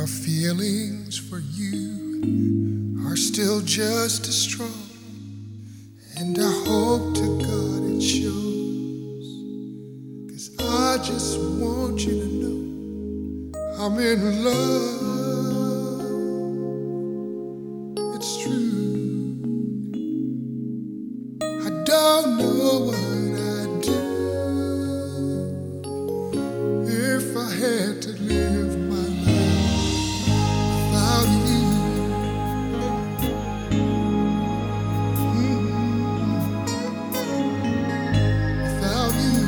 My feelings for you are still just as strong, and I hope to God it shows, 'cause I just want you to know I'm in love. It's true. I don't know what I'd do if I had to live my life without you. Without you.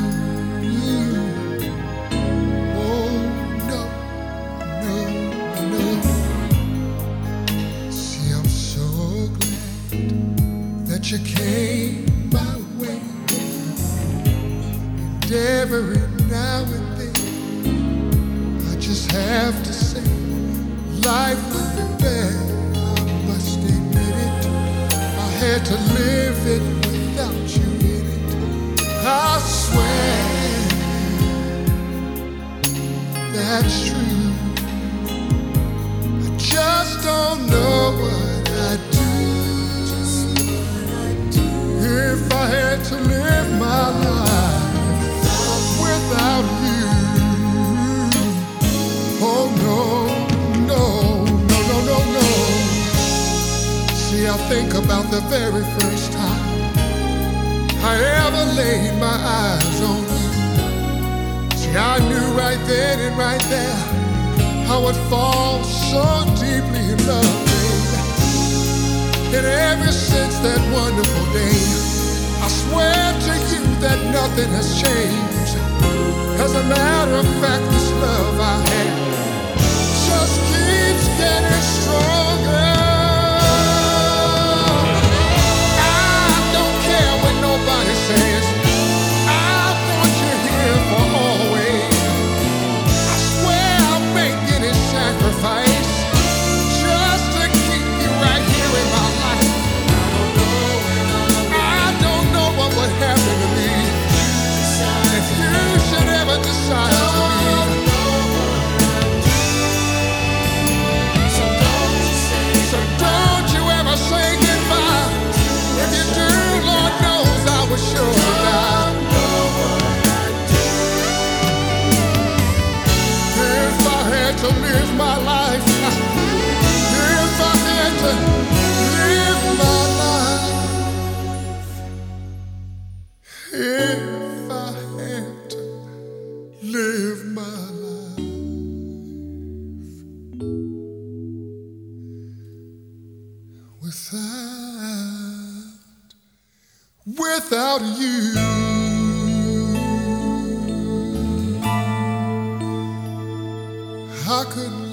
Oh no, no, no. See, I'm so glad that you came my way, and every now and then I just have to say life would be bad. I must admit it. I had to live it without you in it. I swear that's true. I just don't know what I'd do if I had to live my life without you. Oh no, no, no, no, no, no. See, I think about the very first time I ever laid my eyes on you. See, I knew right then and right there I would fall so deeply in love, baby. And ever since that wonderful day, I swear to you that nothing has changed. As a matter of fact, this love I have just keeps getting stronger. I don't care what nobody says. I want you here for always. I swear I'll make any sacrifice just to keep you right here in my life. I don't know what would happen to me if you should ever decide to leave. So don't you ever say goodbye. If you do, Lord knows I was sure to die. If I had to live my life, if I had to live my life, if I had to live my life without you, I couldn't